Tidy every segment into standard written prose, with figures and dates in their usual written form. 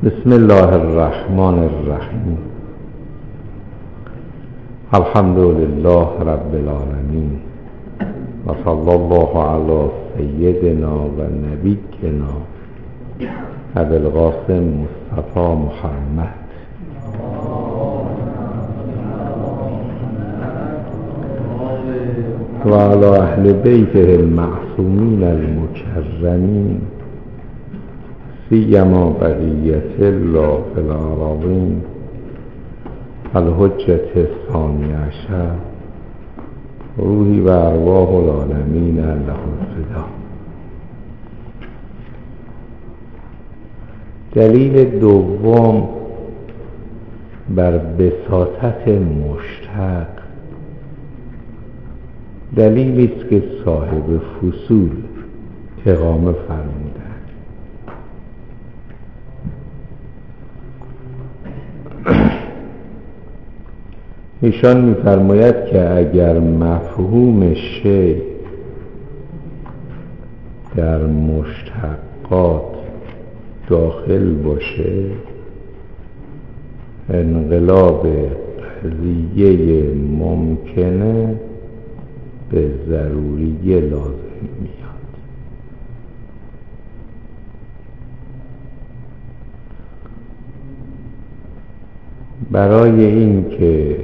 بسم الله الرحمن الرحیم. الحمد لله رب العالمین و صلی الله علی سیدنا و نبینا ابی القاسم مصطفی محمد و علی اهل بیته المعصومین المکرمین سیما بقیت الله فی الأراضین الحجة الثانی عشر روحی و ارواح العالمین له الفدا. دلیل دوم بر بساطت مشتق دلیلی است که صاحب فصول اقامه فرمودند. ایشان می‌فرماید که اگر مفهوم شیء در مشتقات داخل باشه، انقلاب قضیه ممکنه به ضروری لازم میاد. برای این که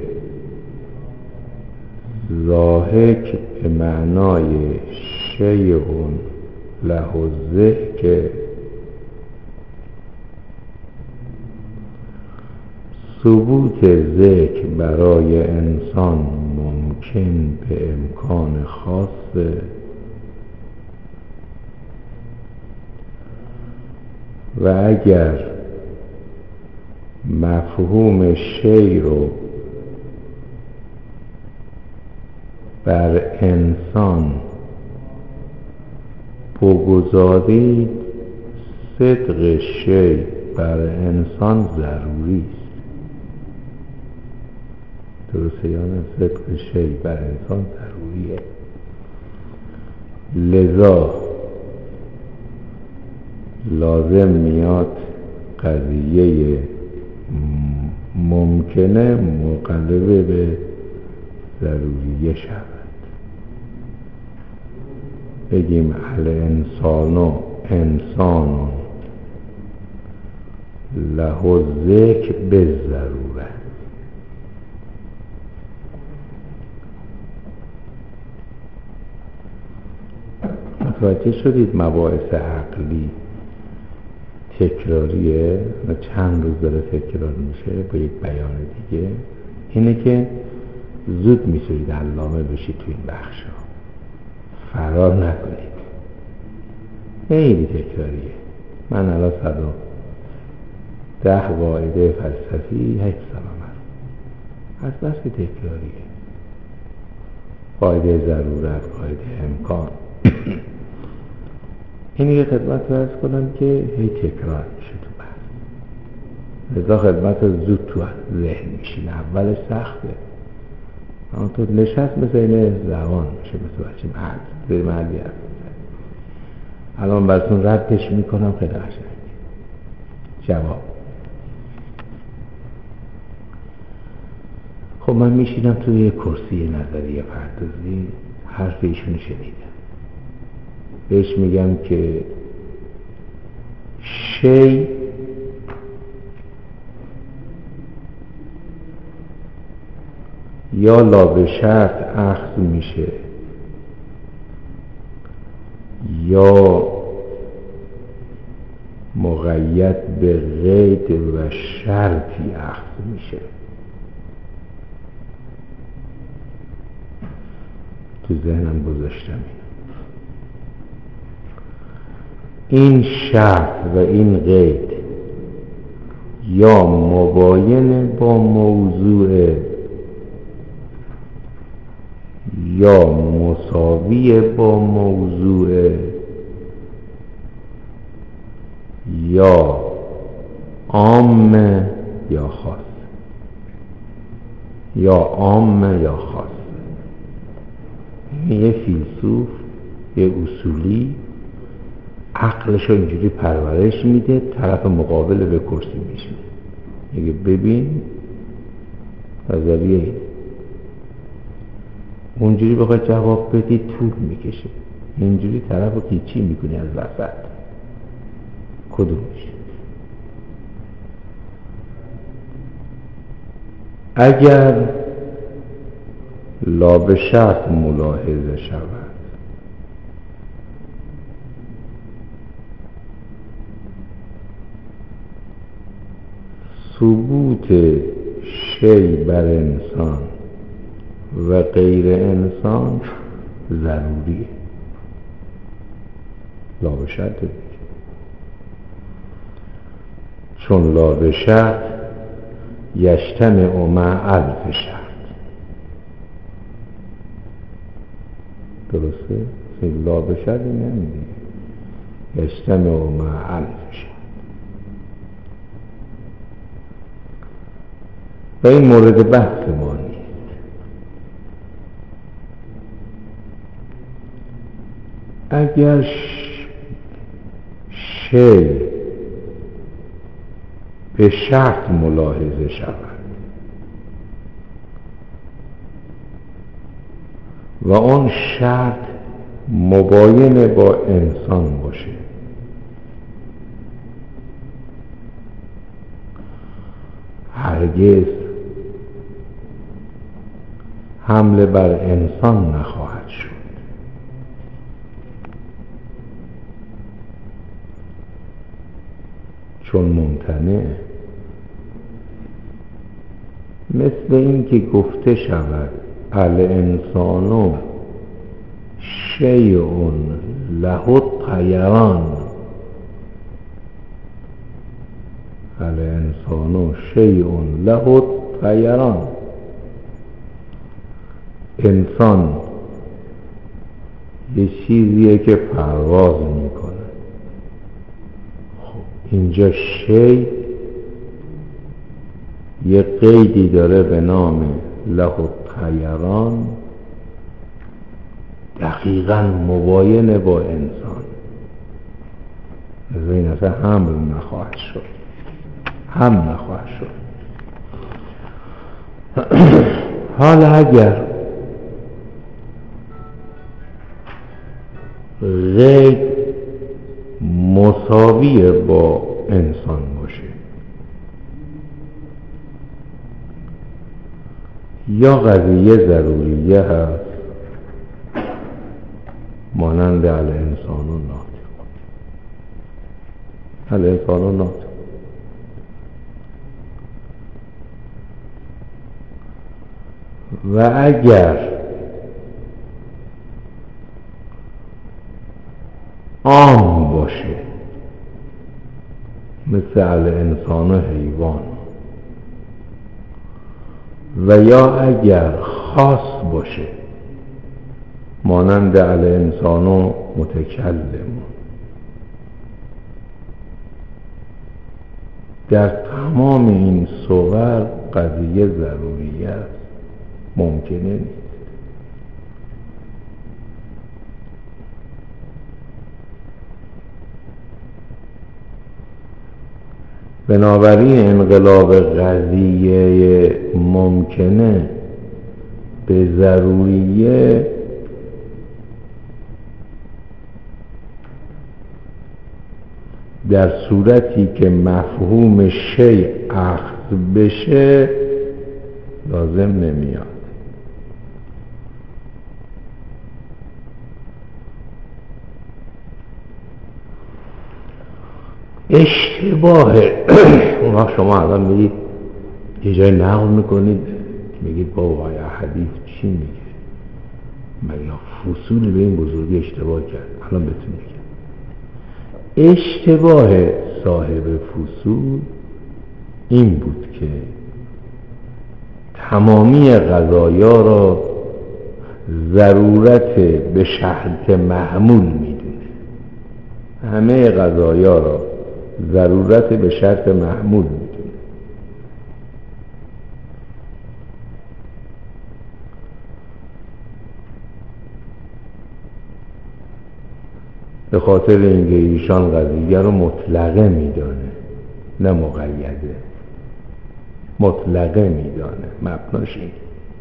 ضاحک به معنای شیء له الضحک ثبوت ذکر برای انسان ممکن به امکان خاصه و اگر مفهوم شیء رو بر انسان بگذارید، صدق شیء بر انسان ضروری است. درسته یا نه؟ صدق شیء بر انسان ضروریه. لذا لازم میاد قضیه ممکنه مقلب به ضروریه شود. بگیم الانسان انسان له الذکر بالضروره. متوجه شدید مباحث عقلی تکراریه و چند روز داره تکرار میشه با یک بیان دیگه. اینه که زود میتونید علامه بشید تو این بخش ها، فرار نکنید. خیلی تکراریه. من الان 110 قاعده فلسفی حفظم از بس تکراریه. قاعده ضرورت، قاعده امکان. اینی که خدمت رو عرض کنم که هی تکرار میشه تو بحث، لذا خدمت رو زود تو ذهن میشین. اولش سخته، اما تو نشست مثل اینه زبان میشه، مثل بچه مرد به مردی هست. الان براتون ردش میکنم خیلی قشنگ. جواب: خب من میشینم توی یه کرسی نظریه پردازی، حرف ایشون شنیدم، بهش میگم که شیء یا لا به شرط اخذ میشه یا مقید به قید و شرطی اخذ میشه. تو ذهنم گذاشتم این شرط و این قید یا مباین با موضوع یا مساوی با موضوع یا عام یا خاص، یا عام یا خاص. یه فیلسوف، یه اصولی عقلشو اینجوری پرورش میده، طرف مقابل به کرسی میشینه، میگه ببین نظریه اینه. اونجوری بخوای جواب بدی طول میکشه، اینجوری طرفو کیچی میکنی از وسط. کدومش؟ اگر لا به شرط ملاحظه شود ثبوت شی بر انسان و غیر انسان ضروریه. لا به شرط، چون لا به شرط یجتمع مع الف شرط. درسته؟ لا به شرط نمیده، یجتمع مع الف شرط. و این مورد بحث ما نیست. اگر شی به شرط ملاحظه شود و اون شرط مباین با انسان باشه، هرگز حمله بر انسان نخواهد شد. چون ممتنع، مثل این که گفته شود الانسان شیء له الطیران، الانسان شیء له الطیران، انسان یه چیزیه که پرواز میکنه. اینجا شی یه قیدی داره به نام له الطیران، دقیقاً مباین با انسان. از این اصلا حمل نخواهد شد، هم نخواهد شد. حالا اگر قید مساوی با انسان باشه یا قضیه ضروریه هست، مانند الانسان ناطق، الانسان ناطق، و اگر عام باشه مثل الانسان و حیوان، و یا اگر خاص باشه مانند الانسان و متکلم، در تمام این صور قضیه ضروری است، ممکنه نیست. بنابراین انقلاب قضیه ممکنه به ضروریه در صورتی که مفهوم شی اخذ بشه لازم نمیاد. اشتباه اونها شما الان میگید یه جای نقل میکنید میگید بابا یا حدیث چی میگه، مگه فصول به این بزرگی اشتباه کرد. الان بهتون میگم اشتباه صاحب فصول این بود که تمامی قضایا را ضرورت به شرط محمول میدونه، همه قضایا را ضرورت به شرط محمول میدونه. به خاطر اینکه ایشان قضیه رو مطلقه میدانه نه مقیده، مطلقه میدانه، مبناش اینه.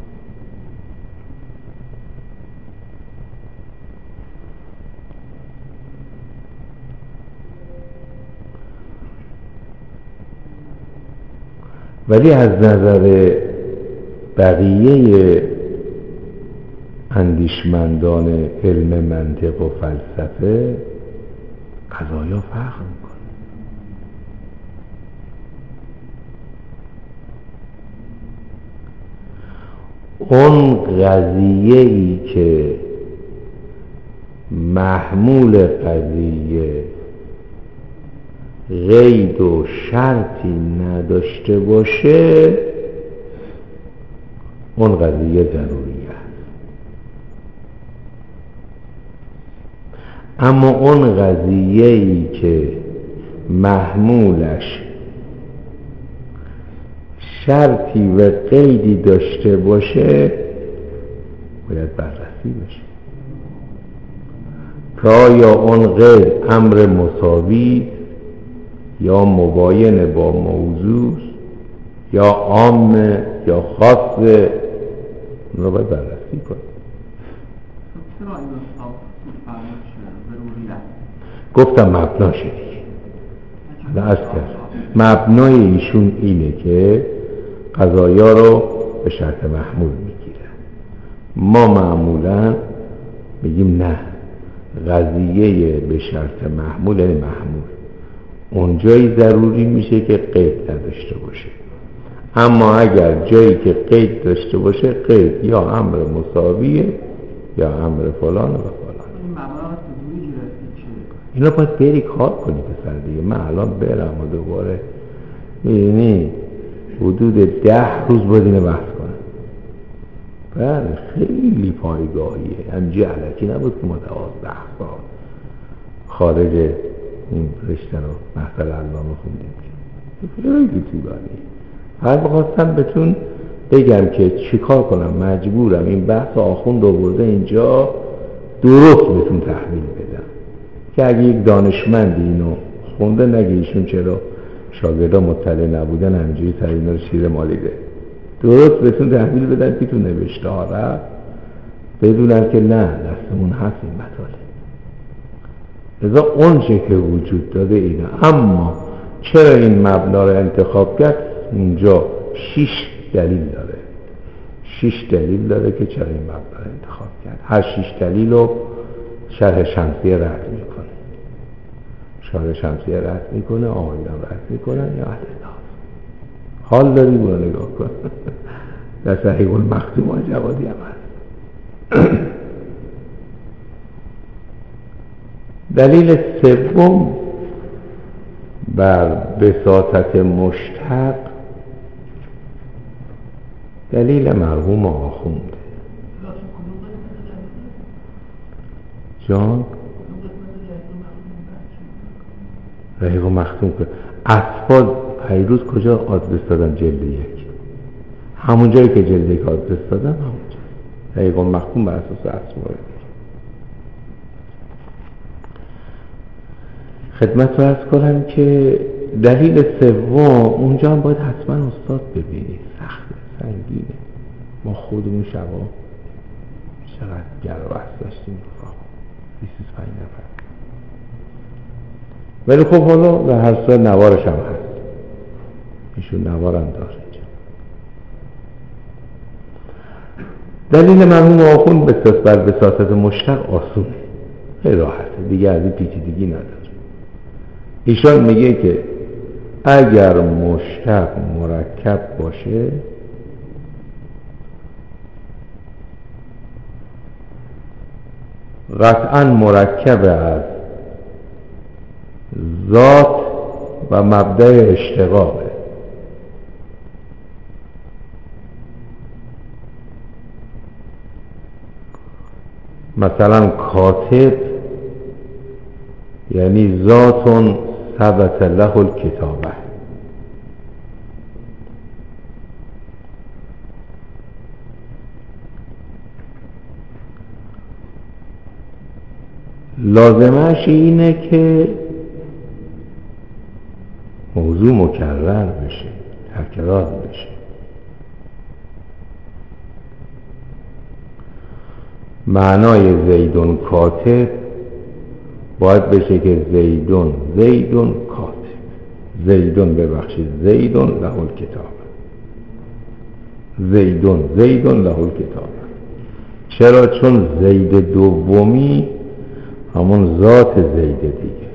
ولی از نظر بقیه اندیشمندان علم منطق و فلسفه قضایا فرق میکنه. اون قضیه‌ای که محمول قضیه قید و شرطی نداشته باشه اون قضیه ضروری است. اما اون قضیه‌ای که محمولش شرطی و قیدی داشته باشه باید بررسی بشه تا یا اون قید امر مساوی یا مباین با موضوع یا عام یا خاص، اون رو باید بررسی کنیم. گفتم مبناشه دیگه، عرض کرد مبنای ایشون اینه که قضایا رو به شرط محمول میگیرن. ما معمولا میگیم نه، قضیه به شرط محمول یعنی محمول اونجایی ضروری میشه که قید نداشته باشه. اما اگر جایی که قید داشته باشه قید یا امر مساویه یا امر فلان و فلان. اینا باید بری کار کنی پسر دیگه. من الان برم و دوباره میدونی حدود 10 روز باید اینو بحث کنم. بله خیلی پایگاهیه، همجی علکی نبود که ما 12 سال خارج این رشته رو محصل علامه خوندیم. خیلی طولانیه. هر بخواستم بهتون بگم که چیکار کنم، مجبورم این بحث آخوند آورده اینجا درست بهتون تحویل بدم که اگه یک دانشمندی اینو خونده نگه ایشون چرا شاگردا مطلع نبودن همینجوری سر اینا رو شیر مالیده. درست بهتون تحویل بدم که تو نوشته ها رفت بدونن که نه دستمون هست این مطالب. لذا اون چه که وجود داده اینه. اما چرا این مبنا رو انتخاب کرد؟ اینجا 6 دلیل داره. 6 دلیل داره که چرا این مبنا رو انتخاب کرد. هر 6 دلیل رو شرح شمسیه رد میکنه. شرح شمسیه رد میکنه، آقایان رد میکنن یا اهل ناس. حال داری برو نگاه کن. در صحیح المختوم جوادی هم هست. دلیل سوم بر بساطت مشتق دلیل مرحوم آخوند جان رحیق و مختوم کرد. اطفال پیروز کجا آدرس دادن؟ جلد 1. همون جایی که جلد 1 آدرس دادن همونجا. رحیق و مختوم بر اساس اسماء. خدمت رو عرض کنم که دلیل سوم اونجا هم باید حتما استاد ببینید، سخته، سنگینه. ما خودمون شبا چقدر گر و بحث داشتیم رفاق 25 نفر. ولی خب حالا در هر سال نوارش هم هست، ایشون نوارم داره اینجا. دلیل مرحوم آخوند بر بساطت مشتق آسونه، خیلی راحته دیگه، از این پیچیدگی نداره. ایشان میگه که اگر مشتق مرکب باشه قطعا مرکب از ذات و مبدأ اشتقاقه. مثلا کاتب یعنی ذات ثبت له الکتابه، لازمش اینه که موضوع مکرر بشه، تکرار بشه. معنای زیدون کاتب باید بشه که زیدون کاتب، زیدون له الکتاب، زیدون له الکتاب. چرا؟ چون زید دومی همون ذات زید دیگه.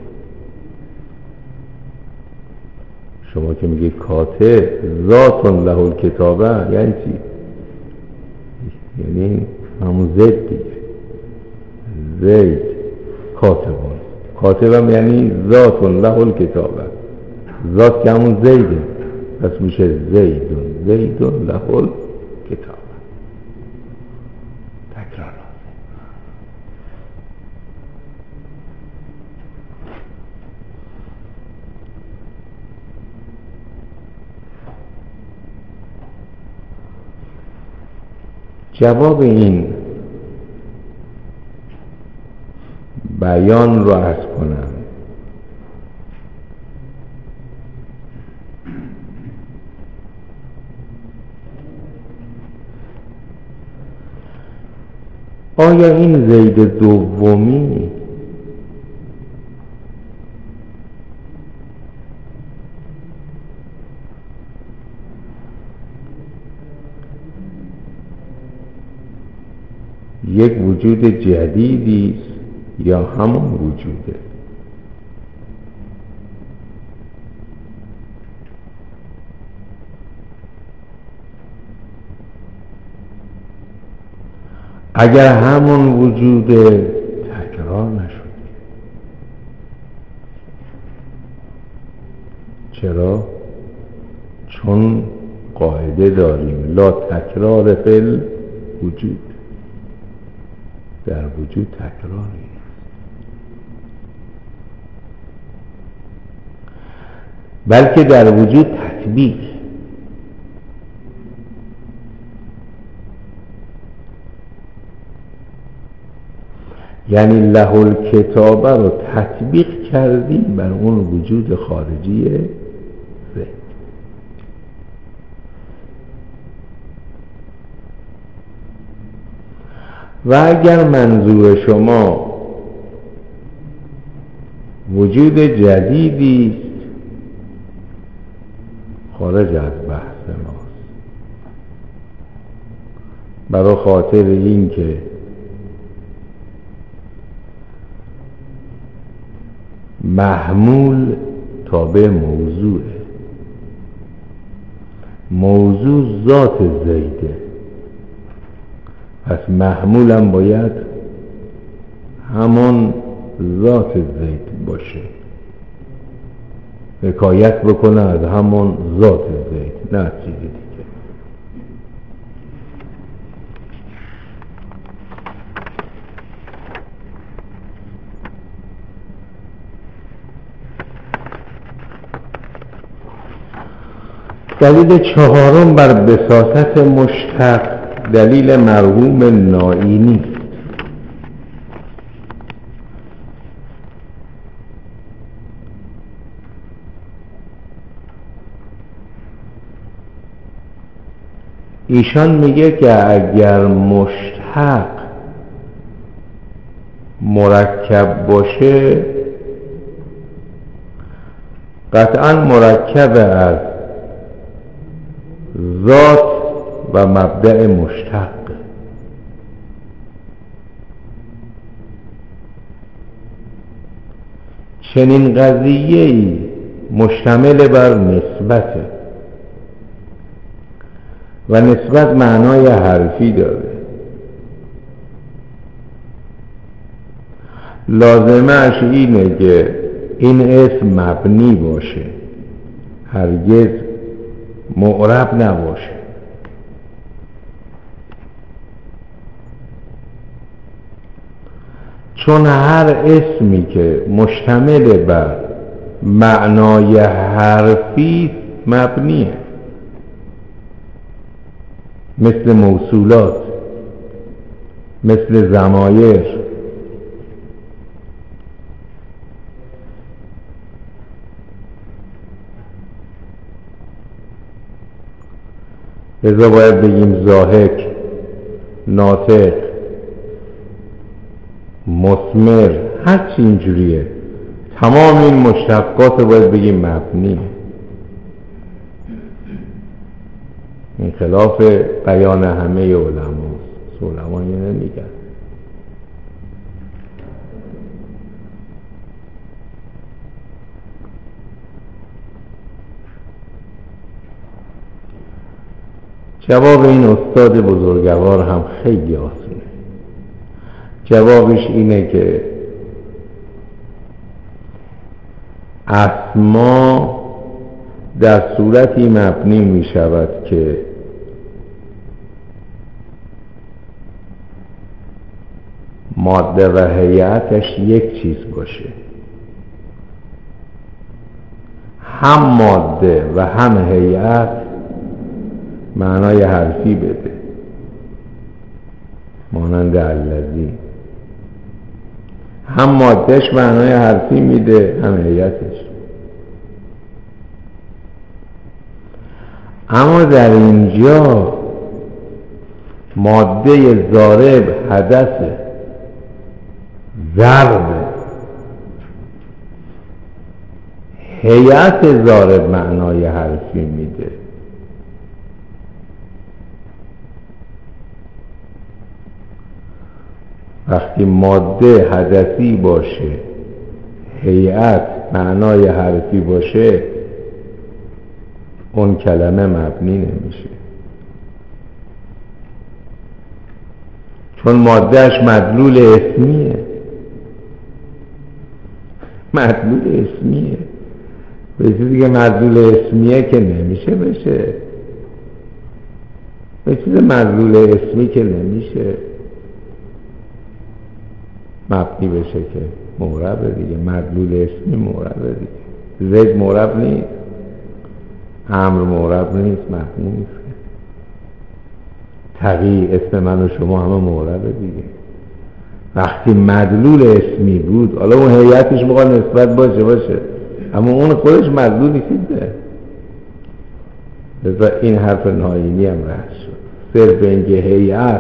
شما که میگه کاتب ذات له الکتاب یعنی چی؟ یعنی همون زید دیگه. زید کاتبم یعنی ذات له الکتاب، ذات که همون زیده، پس میشه زیدون له الکتاب. تکرار. جواب این بیان رو عرض کنم. آیا این زید دومی یک وجود جدیدی است یا همون وجوده؟ اگر همون وجوده تکرار نشد. چرا؟ چون قاعده داریم لا تکرار فی الوجود، در وجود تکرار نیست. بلکه در وجود تطبیق. یعنی له الکتاب رو تطبیق کردیم بر اون وجود خارجی زید. و اگر منظور شما وجود جدیدی است خارج از بحث ماست، برای خاطر این که محمول تابع موضوعه، موضوع ذات زیده، پس محمولم باید همون ذات زید باشه، حکایت بکنه از همون ذات زید، نه چیزی دیگه. دلیل چهارم بر بساطت مشتق دلیل مرحوم نائینی. ایشان میگه که اگر مشتق مرکب باشه قطعا مرکب از ذات و مبدأ مشتق. چنین قضیه‌ای مشتمل بر نسبته و نسبت معنای حرفی داره. لازمش اینه که این اسم مبنی باشه، هرگز معرب نباشه. چون هر اسمی که مشتمل بر معنای حرفی مبنیه، مثل موصولات، مثل ضمایر، لذا باید بگیم ضاحک، ناطق، مثمر، هرچی اینجوریه. تمام این مشتقات باید بگیم مبنی. این خلاف بیان همه علماست. علما یه نمیگن. جواب این استاد بزرگوار هم خیلی آسونه. جوابش اینه که اسما در صورتی مبنی می شود که ماده و هیئتش یک چیز باشه، هم ماده و هم هیئت معنای حرفی بده، مانند الذی. هم مادهش معنای حرفی میده، هم هیئتش. اما در اینجا ماده ضارب حدث ضرب، هیئت ضارب معنای حرفی میده. وقتی ماده حدثی باشه، هیئت معنای حرفی باشه، اون کلمه مبنی نمیشه، چون مادهش مدلول اسمیه. مدلول اسمیه. به چیزی که مدلول اسمیه که نمیشه بشه. به چیز مدلول اسمی که نمیشه مبنی بشه که معرب دیگه. مدلول اسمی معرب دیگه. زید معرب نیست، امر معرب نیست، مبنی نیست. تقی اسم من و شما همه معرب دیگه. وقتی مدلول اسمی بود، حالا اون هیئتش میخواد نسبت باشه، اما اون خودش مدلول نیسته. لذا این حرف ناینی هم رد شد. صرف اینکه هیئت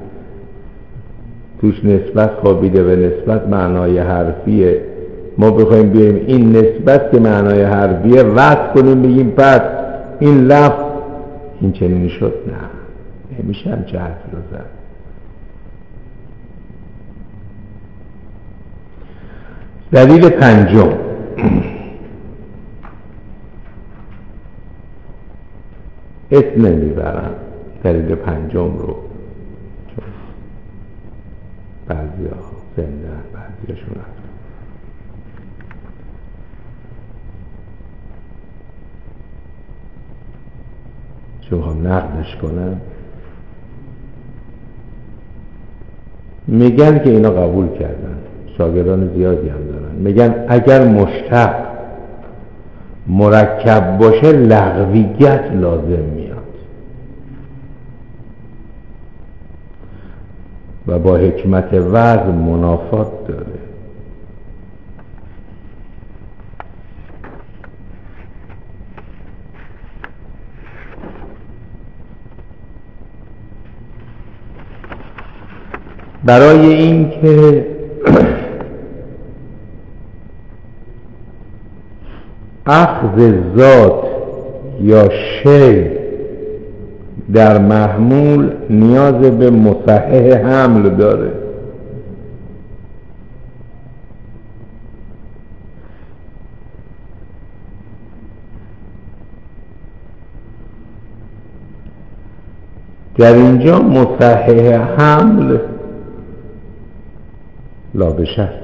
توش نسبت خوابیده و نسبت معنای حرفیه، ما بخوایم بیایم این نسبت که معنای حرفیه رد کنیم، بگیم پس این لفظ این چنین شد، نه، نمیشه همچه حرفی رو زد. دلیل پنجم، اسم نمیبرم دلیل پنجم رو، چون بعضی ها زندن، بعضی هاشون رفتن. چون هم نقدش کنن، میگن که اینا قبول کردن، شاگردان زیادی هم دارن، میگن اگر مشتق مرکب باشه لغویت لازم میاد و با حکمت وضع منافات داره. برای این که اخذ ذات یا شی در محمول نیاز به مصحح حمل داره. در اینجا مصحح حمل لابشه است.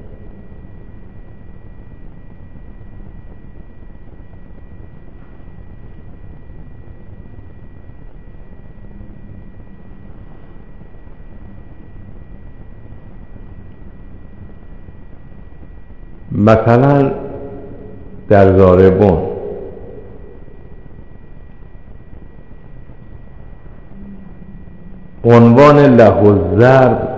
مثلا در ضاربون عنوان له الضرب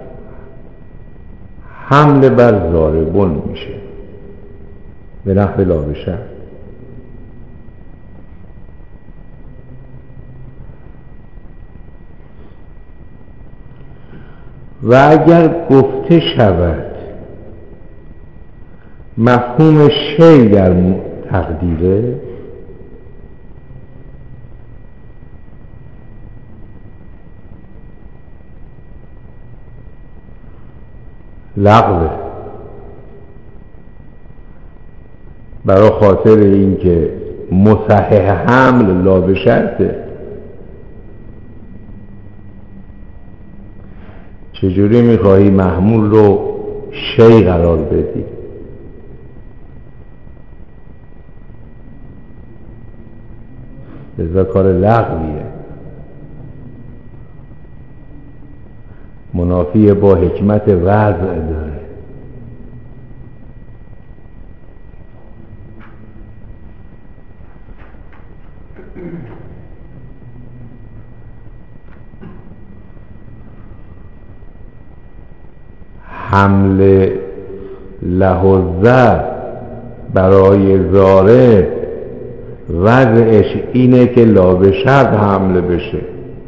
حمل بر ضاربون میشه به نحو لابشه. و اگر گفته شود مفهوم شی در تقدیره، لغوه، برای خاطر اینکه مصحح حمل لا به شرطه. چجوری میخواهی محمول رو شی قرار بدی؟ لذا کار لغویه، منافی با حکمت وضع داره. حمل لحظه برای ضارب وضعش اینه که لا به شرط حمله بشه.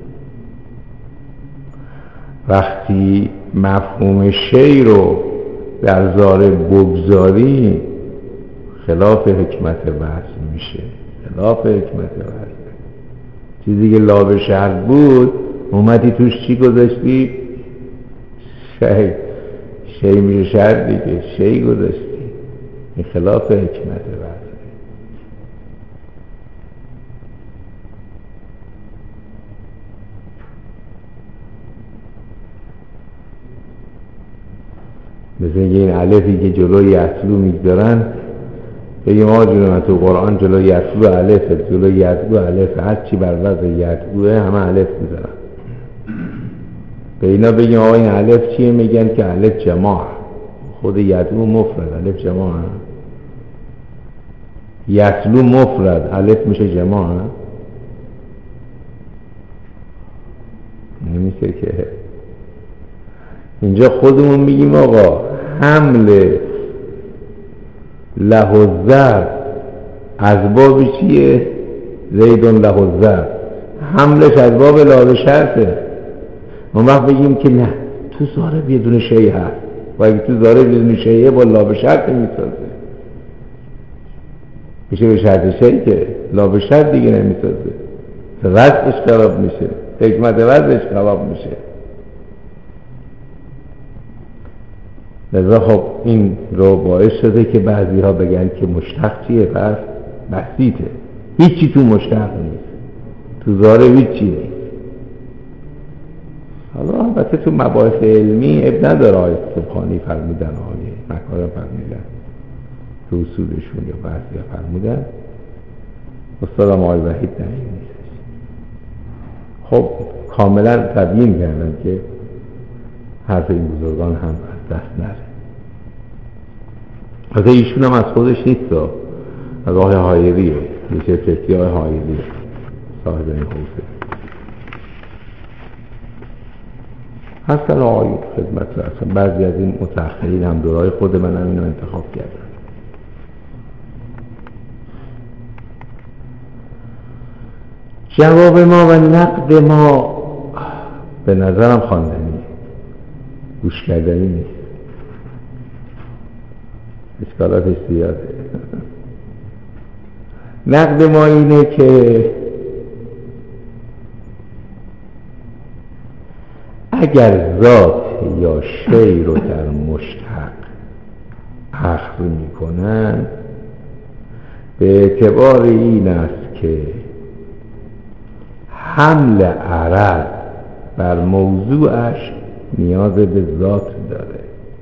وقتی مفهوم شی رو در ضارب بگذاری خلاف حکمت وضع میشه، خلاف حکمت وضع. چیزی که لا به شرط بود اومدی توش چی گذاشتی؟ شی میشه شرط دیگه، شی گذاشتی. این خلاف حکمت وضع. مثل این الفی که جلوی یتلو میگذارن، بگیم آقا جلو من تو قرآن جلوی یتلو الفه، جلوی یتلو الفه، هر چی بر وضع یتلوه همه الف میذارن. به اینا بگیم آقا این الف چیه؟ میگن که الف جماع. خود یتلو مفرد، الف جماع. یتلو مفرد، الف میشه جماع. نمیشه که. اینجا خودمون میگیم آقا حمل لحظه از باب چیه؟ زیدون لحظه، حملش از باب لا به شرطه. اون وقت بگیم که نه تو ضارب یه دونه شیء هست و اگه تو ضارب یه دونه شیء با لا به شرط میسازه، میشه به شرط شیء که لا به شرط دیگه نمیسازه، وضعش خراب میشه، حکمت وضعش خراب میشه. لذا خب این رو باعث شده که بعضی ها بگن که مشتق چیه؟ پس بسیطه، هیچی تو مشتق نیست، تو ضارب هیچی نیست. حالا البته تو مباحث علمی اب نداره، آیه سبحانی فرمودن، آیه مکارم فرمودن، تو اصولشون یا بعضی ها فرمودن، استادم آیه وحید نهیم نیست. خب کاملا تبیین کردن که حرف این بزرگان هم از دست نره. حتی ایشون هم از خودش نیست، از آقای حایریه، میشه فکری آقای حایریه صاحب این حوزه. حسن آقای خدمت رسن، بعضی از این متأخرین هم دورای خود من هم اینو انتخاب کردن. جواب ما و نقد ما به نظرم خواندنی، گوش کردنی نیست، اشکالاتش زیاده. نقد ما اینه که اگر ذات یا شی رو در مشتق اخذ میکنن، به اعتبار این است که حمل عرض بر موضوعش نیاز به ذات داره.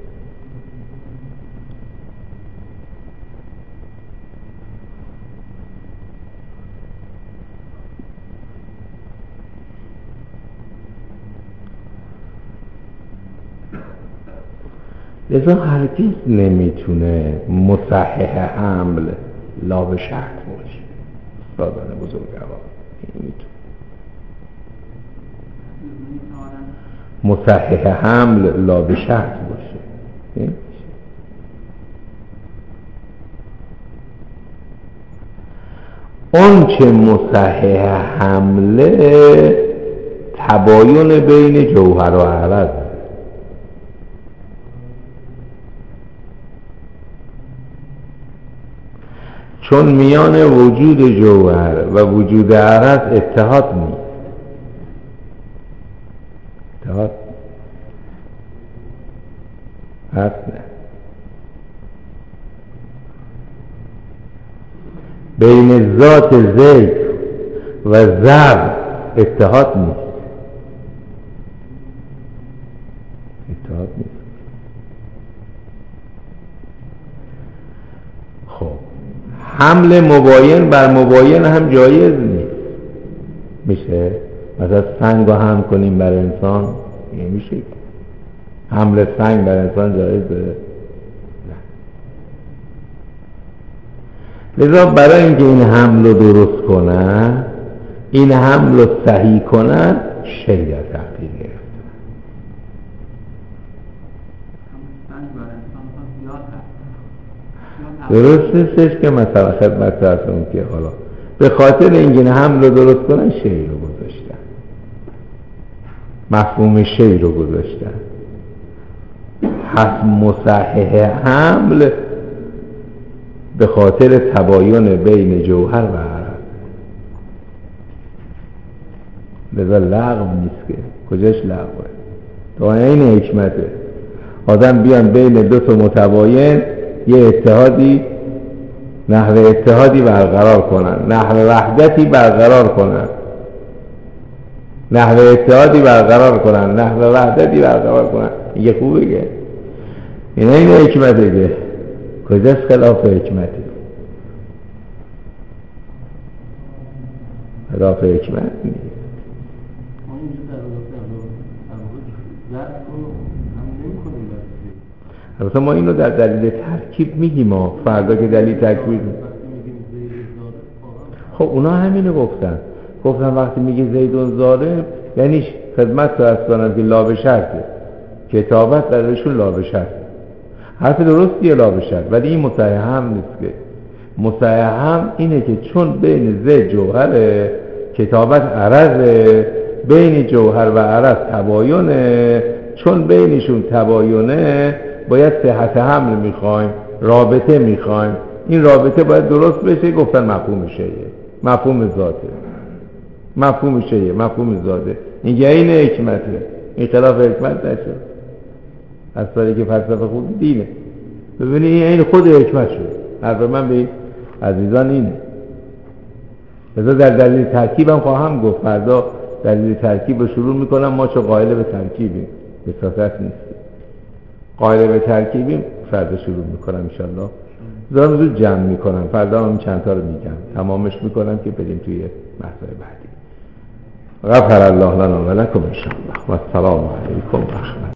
لذا هرگز نمیتونه مصحح حمل لا به شرط باشه. استادان بزرگوار نمیتونه مصحح حمل لا به شرط باشه. اون چه مصحح حمله تباین بین جوهر و عرض، چون میان وجود جوهر و وجود عرض اتحاد نیست. اتحاد هست نه. بین ذات زید و ذر اتحاد نیست. اتحاد نیست. خب حمل مباین بر مباین هم جایز نیست. میشه مثلا سنگ رو حمل کنیم بر انسان؟ میشه حمل سنگ بر انسان جایزه؟ لذا برای اینکه این حمل رو درست کنن، این حمل رو صحیح کنن، شی در تحقیق گرفتن. درست نیستش که مثلا خدمت هستم که حالا به خاطر اینکه این حمل رو درست کنن شی رو گذاشتن، مفهوم شی رو گذاشتن. حسم مصحح حمل به خاطر تباین بین جوهر و عرض. لذا لغو نیست که. کجاش لغوه؟ تا این حکمته. آدم بیان بین دو تا متباین یه اتحادی، نحو اتحادی برقرار کنن، نحو وحدتی برقرار کنن، نحو اتحادی برقرار کنن، نحو وحدتی برقرار کنن. یه خوبه که این حکمته که. کجاش خلاف حکمته؟ خلاف حکمت نیست. البته ما اینو در دلیل ترکیب میگیم. ما فردا که دلیل ترکیب، خب اونا همینو گفتن وقتی میگه زیدون ضارب یعنی خدمت رو هستانم که لا به شرطه، کتابت درشون لا به شرطه. حرف درستیه لا به شرط، ولی این مصحح نیست که. مصحح اینه که چون بین زید جوهره، کتابت عرضه، بین جوهر و عرض تباینه، چون بینشون تباینه باید صحت حمل میخوایم، رابطه میخوایم. این رابطه باید درست بشه. گفتن مفهوم شیء، مفهوم ذاته، مفهوم شیء، مفهوم ذاته. این حکمته. این خلاف حکمت نشه. از طوری که فلسفه خود دینه. ببینی این خود حکمت شد. حرف من به عزیزان اینه. لذا در دلیل ترکیب هم خواهم گفت. فردا دلیل ترکیب رو شروع میکنم. ما چه قائل به ترکیبیم، بساطت نیست. قائل به ترکیبیم. فردا شروع میکنم انشالله. دارم زود جمع میکنم. فردا هم چند تا رو میگم، تمامش میکنم که بریم توی بحث‌های بعدی. غفر الله لنا و لکم انشالله. و السلام علیکم و رحمت